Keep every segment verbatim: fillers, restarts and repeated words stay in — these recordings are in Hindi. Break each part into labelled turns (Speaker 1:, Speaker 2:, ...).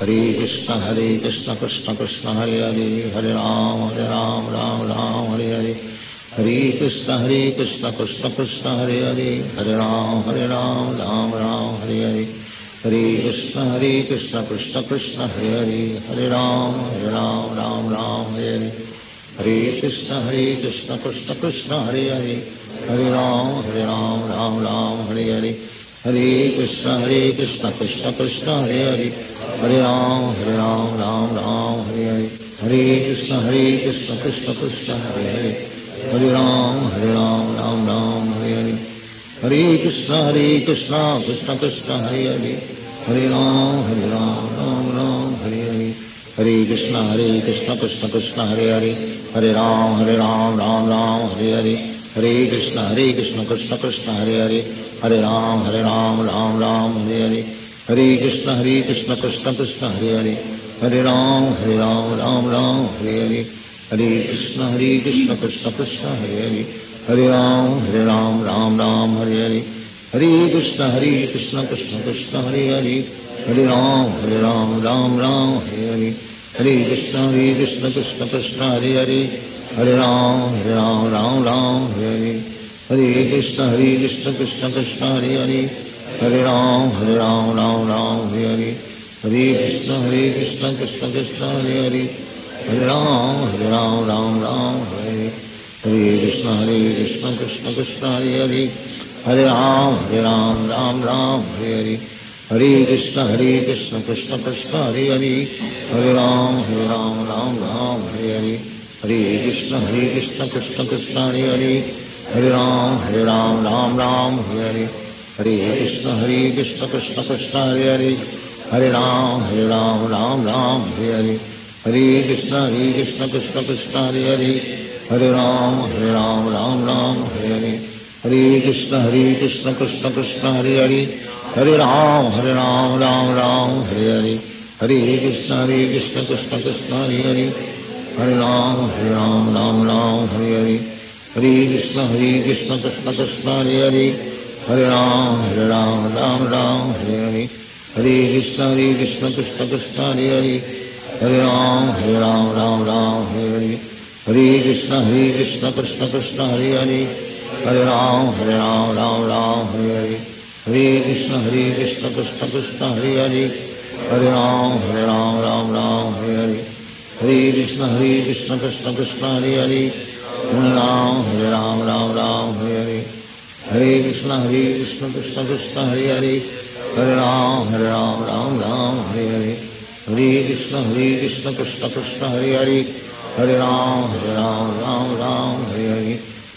Speaker 1: Hare Krishna Hare Krishna Krishna Krishna Hare Hare Hare Ram Hare Ram Ram Ram Hare Hare Hare Krishna Hare Krishna Krishna Krishna Hare Hare Hare Ram Hare Ram Ram Ram Hare Hare Hare Krishna Hare Krishna Krishna Krishna Hare Hare Hare Ram Hare Ram Ram Ram Hare Hare Hare Krishna Hare Krishna Krishna Krishna Hare Hare Hare Ram Hare Ram Ram Ram Hare Hare Hare Krishna Hare Krishna Krishna Krishna Hare Hare Hare Ram Hare Ram Ram Ram Hare Hare Hare Krishna Hare Krishna Krishna Krishna Hare Hare Hare Ram Hare Ram Ram Ram Hare Hare Hare Krishna Hare Krishna Krishna Krishna Hare Hare Hare Ram Hare Ram Ram Ram Hare Hare Hare Krishna Hare Krishna Krishna Krishna Hare Hare Hare Ram Hare Ram Ram Ram Hare Hare Hare Krishna Hare Krishna Krishna Krishna Hare Hare Hare Ram Hare Ram Ram Ram Hare Hare Hare Krishna Hare Krishna Krishna Krishna Hare Hare Hare Ram Hare Ram Ram Ram Hare Hare Hare Krishna Hare Krishna Krishna Krishna Hare Hare Hare Ram Hare Ram Ram Ram Hare Hare Hare Krishna Hare Krishna Krishna Krishna Hare Hare Hare Ram Hare Ram Ram Ram Hare Hare Hare Krishna Hare Krishna Krishna Krishna Hare Hare Hare Ram Hare Ram Ram Ram Hare Hare Hare Krishna Hare Krishna Krishna Krishna Hare Hare Hare Ram Hare Ram Ram Ram Hare Hare Hare Krishna Hare Krishna Krishna Krishna Hare Hare Hare Ram Hare Ram Ram Ram Hare Hare Krishna Hare Krishna Krishna Krishna Hare Hare Hare Ram Hare Ram Ram Ram Hare Hare Hare Krishna Hare Krishna Krishna Krishna Hare Hare Hare Ram Hare Ram Ram Ram Hare Hare Hare Krishna Hare Krishna Krishna Krishna Hare Hare Hare Ram Hare Ram Ram Ram Hare Hare Hare Krishna Hare Krishna Krishna Krishna Hare Hare Hare Ram Hare Ram Ram Ram Hare Hare Hare Krishna Hare Krishna Krishna Krishna Hare Hare Hare Ram Hare Ram Ram Ram Hare Hare Hare Krishna Hare Krishna Krishna Krishna Hare Hare Hare Ram Hare Ram Ram Ram Hare Hare Hare Krishna Hare Krishna Krishna Krishna Hare Hare Hare Ram Hare Ram Ram Ram Hare Hare Hare Krishna Hare Krishna Krishna Krishna Hare Hare Hare Ram Hare Ram Ram Ram Hare Hare Hare Krishna Hare Krishna Krishna Krishna Hare Hare Hare Ram Hare Ram Ram Ram Hare Hare Hare Krishna Hare Krishna Krishna Krishna Hare Hare Hare Ram Hare Ram Ram Ram Hare Hare Hare Krishna Hare Krishna Krishna Krishna Hare Hare Hare Ram Hare Ram Ram Ram Hare Hare Hare Krishna Hare Krishna Krishna Krishna Hare Hare Hare Ram Hare Ram Ram Ram Hare Hare Hare Krishna Hare Krishna Krishna Krishna Hare Hare Hare Ram Hare Ram Ram Ram Hare Hare Hare Krishna Hare Krishna Krishna Krishna Hare Hare Hare Ram Hare Ram Ram Ram Hare Hare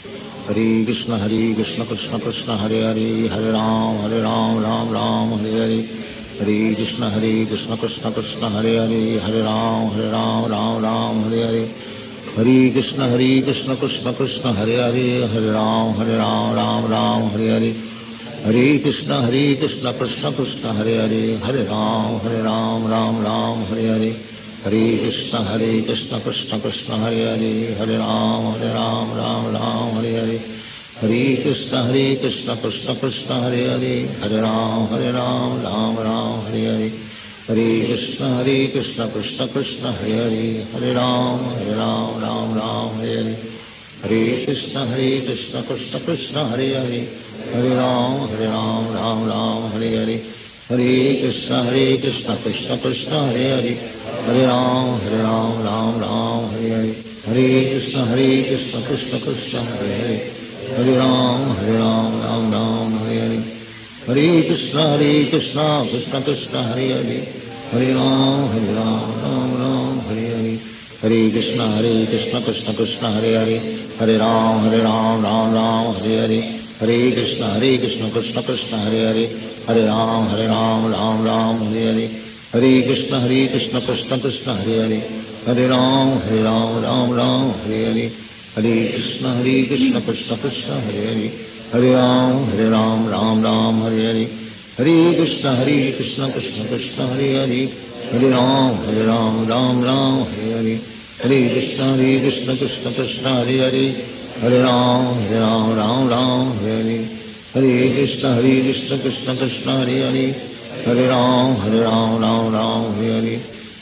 Speaker 1: Hare Krishna Hare Krishna Krishna Krishna Hare Hare Hare Ram Hare Ram Ram Ram Hare Hare Hare Krishna Hare Krishna Krishna Krishna Hare Hare Hare Ram Hare Ram Ram Ram Hare Hare Hare Krishna Hare Krishna Krishna Krishna Hare Hare Hare Ram Hare Ram Ram Ram Hare Hare Hare Krishna Hare Krishna Krishna Krishna Hare Hare Hare Ram Hare Ram Ram Ram Hare Hare Hare Krishna Hare Krishna Krishna Krishna Hare Hare Hare Ram Hare Ram Ram Ram Hare Hare Hare Krishna Hare Krishna Krishna Krishna Hare Hare Hare Ram Hare Ram Ram Ram Hare Hare Hare Krishna Hare Krishna Krishna Krishna Hare Hare Hare Ram Hare Ram Ram Ram Hare Hare Hare Krishna Hare Krishna Krishna Krishna Hare Hare Hare Ram Hare Ram Ram Ram Hare Hare Hare Krishna Hare Krishna Krishna Krishna Hare Hare Hare Ram Hare Ram Ram Ram Hare Hare Hare Krishna Hare Krishna Krishna Krishna Hare Hare Hare Ram Hare Ram Ram Ram Hare Hare Hare Krishna Hare Krishna Krishna Krishna Hare Hare Hare Ram Hare Ram Ram Ram Hare Hare Hare Krishna Hare Krishna Krishna Krishna Hare Hare Hare Ram Hare Ram Ram Ram Hare Hare Hare Krishna Hare Krishna Krishna Krishna Hare Hare Hare Ram Hare Ram Ram Ram Hare Hare Hare Krishna Hare Krishna Krishna Krishna Hare Hare Hare Ram Hare Ram Ram Ram Hare Hare Hare Krishna Hare Krishna Krishna Krishna Hare Hare Hare Ram Hare Ram Ram Ram Hare Hare Hare Krishna Hare Krishna Krishna Krishna Hare Hare Hare Ram Hare Ram Ram Ram Hare Hare Hare Krishna Hare Krishna Krishna Krishna Hare Hare Hare Ram Hare Ram Ram Ram Hare Hare Hare Krishna Hare Krishna Krishna Krishna Hare Hare Hare Ram Hare Ram Ram Ram Hare Hare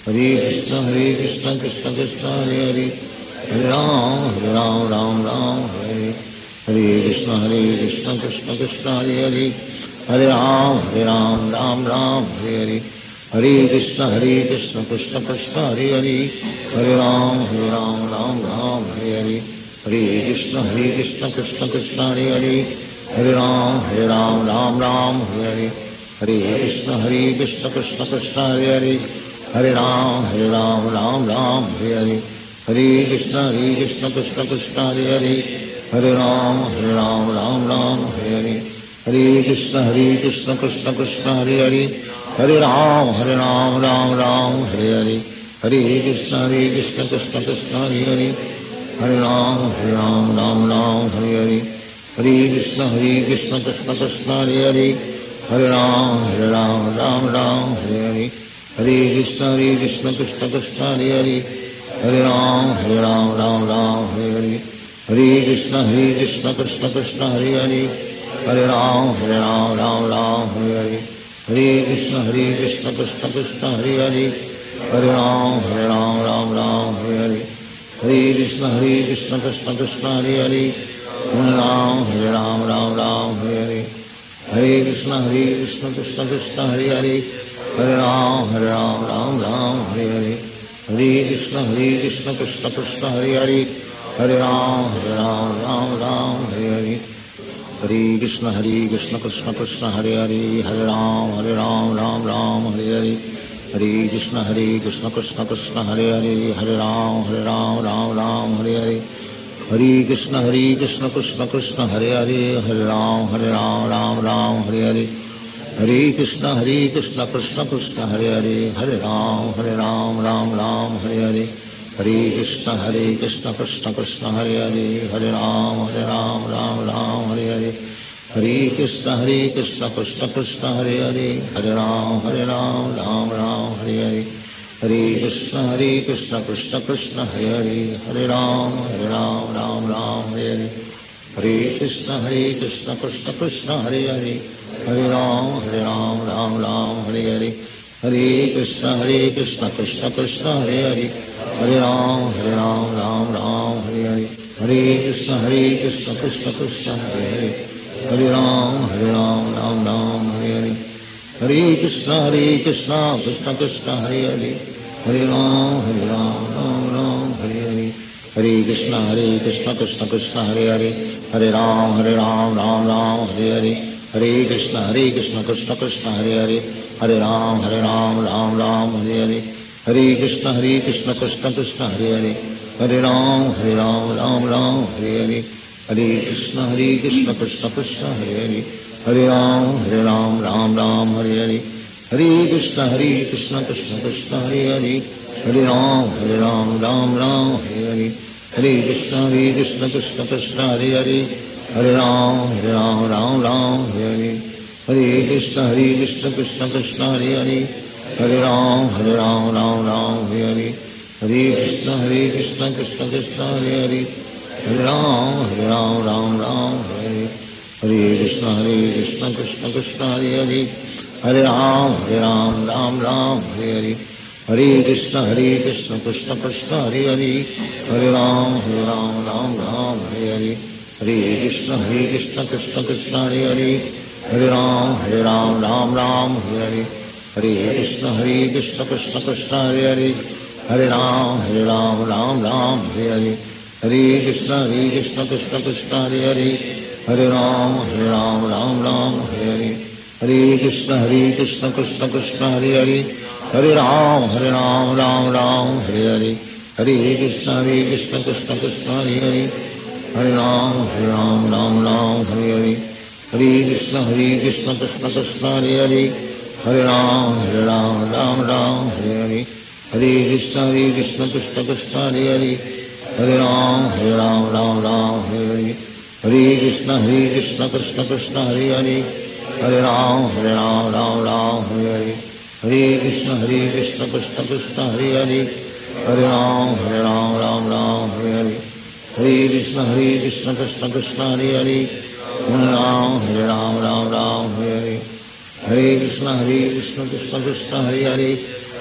Speaker 1: Hare Krishna Hare Krishna Krishna Krishna Hare Hare Hare Ram Hare Ram Ram Ram Hare Hare Krishna Hare Krishna Krishna Krishna Hare Hare Hare Ram Hare Ram Ram Ram Hare Hare Hare Krishna Hare Krishna Krishna Krishna Hare Hare Hare Ram Hare Ram Ram Ram Hare Hare Hare Krishna Hare Krishna Krishna Krishna Hare Hare Hare Ram Hare Ram Ram Ram Hare Hare Hare Krishna Hare Krishna Krishna Krishna Hare Hare Hare Ram Hare Ram Ram Ram Hare Hare Hare Krishna Hare Krishna Krishna Krishna Hare Hare Hare Ram Hare Ram Ram Ram Hare Hare Hare Krishna Hare Krishna Krishna Krishna Hare Hare Hare Ram Hare Ram Ram Ram Hare Hare Hare Krishna Hare Krishna Krishna Krishna Hare Hare Hare Ram Hare Ram Ram Ram Hare Hare Hare Krishna Hare Krishna Krishna Krishna Hare Hare Hare Ram Hare Ram Ram Ram Hare Hare Hare Krishna Hare Krishna Krishna Krishna Hare Hare Hare Ram Hare Ram Ram Ram Hare Hare Hare Krishna Hare Krishna Krishna Krishna Hare Hare Hare Ram Hare Ram Ram Ram Hare Hare Hare Krishna Hare Krishna Krishna Krishna Hare Hare Hare Ram Hare Ram Ram Ram Hare Hare Hare Krishna Hare Krishna Krishna Krishna Hare Hare Hare Ram Hare Ram Ram Ram Hare Hare Hare Krishna Hare Krishna Krishna Krishna Hare Hare Hare Ram Hare Ram Ram Ram Hare Hare Hare Krishna Hare Krishna Krishna Krishna Hare Hare Hare Ram Hare Ram Ram Ram Hare Hare Hare Krishna Hare Krishna Krishna Krishna Hare Hare Hare Ram Hare Ram Ram Ram Hare Hare Hare Krishna Hare Krishna Krishna Krishna Hare Hare Hare Ram Hare Ram Ram Ram Hare Hare Hare Krishna Hare Krishna Krishna Krishna Hare Hare Hare Ram Hare Ram Ram Ram Hare Hare Hare Krishna Hare Krishna Krishna Krishna Hare Hare Hare Ram Hare Ram Ram Ram Hare Hare Hare Krishna Hare Krishna Krishna Krishna Hare Hare Hare Ram Hare Ram Ram Ram Hare Hare Hare Krishna Hare Krishna Krishna Krishna Hare Hare Hare Ram Hare Ram Ram Ram Hare Hare Hare Krishna Hare Krishna Krishna Krishna Hare Hare Hare Ram Hare Ram Ram Ram Hare Hare Hare Krishna Hare Krishna Krishna Krishna Hare Hare Hare Ram Hare Ram Ram Ram Hare Hare Hare Krishna Hare Krishna Krishna Krishna Hare Hare Hare Ram Hare Ram Ram Ram Hare Hare Hare Krishna Hare Krishna Krishna Krishna Hare Hare Hare Ram Hare Ram Ram Ram Hare Hare Hare Krishna Hare Krishna Krishna Krishna Hare Hare Hare Ram Hare Ram Ram Ram Hare Hare Hare Krishna Hare Krishna Krishna Krishna Hare Hare Hare Ram Hare Ram Ram Ram Hare Hare Hare Krishna Hare Krishna Krishna Krishna Hare Hare Hare Ram Hare Ram Ram Ram Hare Hare Hare Krishna Hare Krishna Krishna Krishna Hare Hare Hare Ram Hare Ram Ram Ram Hare Hare Hare Krishna Hare Krishna Krishna Krishna Hare Hare Hare Ram Hare Ram Ram Ram Hare Hare Hare Krishna Hare Krishna Krishna Krishna Hare Hare Hare Ram Hare Ram Ram Ram Hare Hare Hare Krishna Hare Krishna Krishna Krishna Hare Hare Hare Ram Hare Ram Ram Ram Hare Hare Hare Krishna Hare Krishna Krishna Krishna Hare Hare Hare Ram Hare Ram Ram Ram Hare Hare Hare Krishna Hare Krishna Krishna Krishna Hare Hare Hare Ram Hare Ram Ram Ram Hare Hare Hare Krishna Hare Krishna Krishna Krishna Hare Hare Hare Ram Hare Ram Ram Ram Hare Hare Hare Krishna Hare Krishna Krishna Krishna Hare Hare Hare Ram Hare Ram Ram Ram Hare Hare Hare Krishna Hare Krishna Krishna Krishna Hare Hare Hare Ram Hare Ram Ram Ram Hare Hare Hare Krishna Hare Krishna Krishna Krishna Hare Hare Hare Ram Hare Ram Ram Ram Hare Hare Hare Krishna Hare Krishna Krishna Krishna Hare Hare Hare Ram Hare Ram Ram Ram Hare Hare Hare Krishna Hare Krishna Krishna Krishna Hare Hare Hare Ram Hare Ram Ram Ram Hare Hare Hare Krishna Hare Krishna Krishna Krishna Hare Hare Hare Ram Hare Ram Ram Ram Hare Hare Hare Krishna Hare Krishna Krishna Krishna Hare Hare Hare Ram Hare Ram Ram Ram Hare Hare Hare Krishna Hare Krishna Krishna Krishna Hare Hare Hare Ram Hare Ram Ram Ram Hare Hare Hare Krishna Hare Krishna Krishna Krishna Hare Hare Hare Ram Hare Ram Ram Ram Hare Hare Hare Krishna Hare Krishna Krishna Krishna Hare Hare Hare Ram Hare Ram Ram Ram Hare Hare Hare Krishna Hare Krishna Krishna Krishna Hare Hare Hare Ram Hare Ram Ram Ram Hare Hare Hare Krishna Hare Krishna Krishna Krishna Hare Hare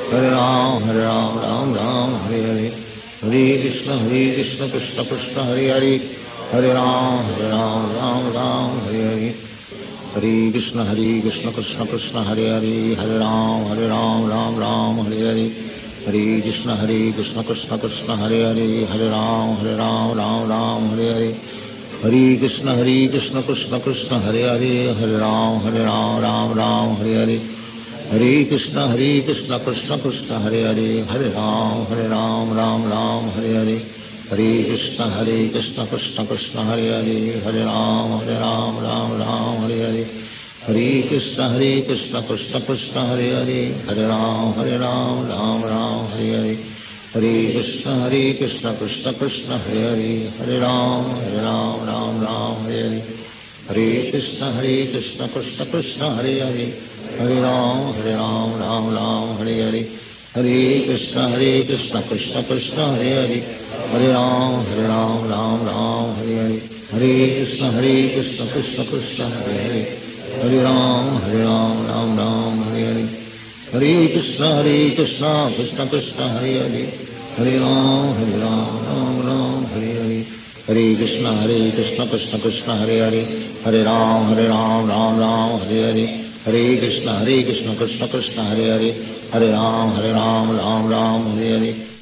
Speaker 1: Hare Ram, Hare Ram, Ram Ram, Hare Hare. Hare Krishna, Hare Krishna, Krishna Krishna, Hare Hare. Hare Ram, Hare Ram, Ram Ram, Hare Hare. Hare Krishna, Hare Krishna, Krishna Krishna, Hare Hare. Hare Ram, Hare Ram, Ram Ram, Hare Hare. Hare Krishna, Hare Krishna, Krishna Krishna, Hare Hare. Hare Ram, Hare Ram, Ram Ram, Hare Hare. Hare Krishna, Hare Krishna, Krishna Krishna, Hare Hare. Hare Ram, Hare Ram, Ram Ram, Hare Hare. Hare Krishna, Hare Krishna, Krishna Krishna, Hare Hare. Hare Ram, Hare Ram, Ram Ram, Hare Hare. Hare Krishna, Hare Krishna, Krishna Krishna, Hare Hare. Hare Ram, Hare Ram, Ram Ram, Hare Hare. Hare Krishna, Hare Krishna, Krishna Krishna, Hare Hare. Hare Ram, Hare Ram, Ram Ram, Hare Hare. Hare Krishna, Hare Krishna, Krishna Krishna, Hare Hare. Hare Ram, Hare Ram, Ram Ram, Hare Hare. Hare Krishna, Hare Krishna, Krishna Krishna, Hare Hare. Hare Ram, Hare Ram, Ram Ram, Hare Hare. Hare Krishna, Hare Krishna, Krishna Krishna, Hare Hare. Hare Ram, Hare Ram, Ram Ram, Hare Hare. Hare Krishna, Hare Krishna, Krishna Krishna, Hare Hare. Hare Ram, Hare Ram, Ram Ram, Hare Hare. Hare Krishna, Hare Krishna, Krishna Krishna, Hare Hare. Hare Ram, Hare Ram, Ram Ram, Hare Hare. Hare Krishna, Hare Krishna, Krishna Krishna, Hare Hare. Hare Ram, Hare Ram, Ram Ram, Hare Hare. Hare Krishna, Hare Krishna, Krishna Krishna, Hare Hare. Hare Ram, Hare Ram, Ram Ram, Hare Hare.